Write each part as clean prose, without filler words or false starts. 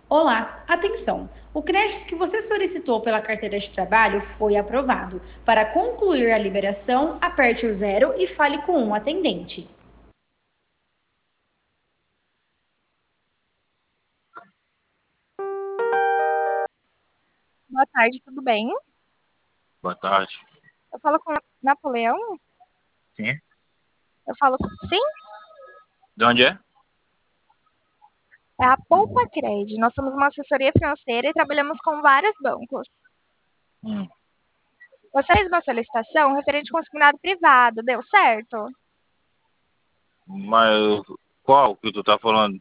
Olá, atenção! O crédito que você solicitou pela carteira de trabalho foi aprovado. Para concluir a liberação, aperte o zero e fale com um atendente. Boa tarde, tudo bem? Boa tarde. Eu falo com Napoleão? Sim. Eu falo sim? De onde é? É a Poupa Cred. Nós somos uma assessoria financeira e trabalhamos com vários bancos. Hum. Você fez uma solicitação referente ao consignado privado, deu certo? Mas qual que tu tá falando?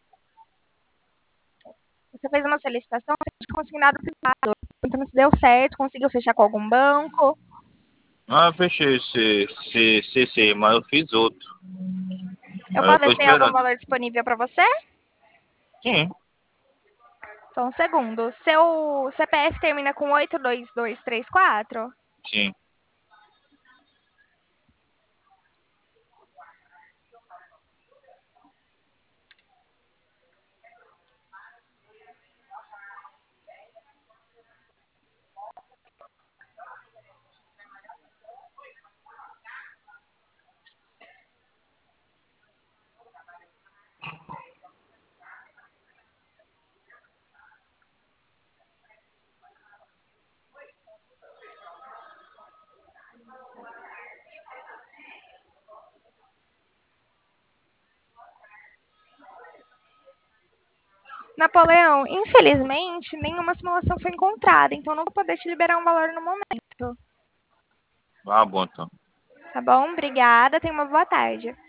Você fez uma solicitação referente ao consignado privado. Então, se deu certo, conseguiu fechar com algum banco? Ah, eu fechei esse CC, mas eu fiz outro. Eu Aí eu posso tô ver se tem algum esperando. valor disponível para você? Sim, Só um segundo. Seu CPF termina com 82234? sim. Napoleão, infelizmente, nenhuma simulação foi encontrada, então não vou poder te liberar um valor no momento. Ah, bom, então. Tá bom? Obrigada, tenha uma boa tarde.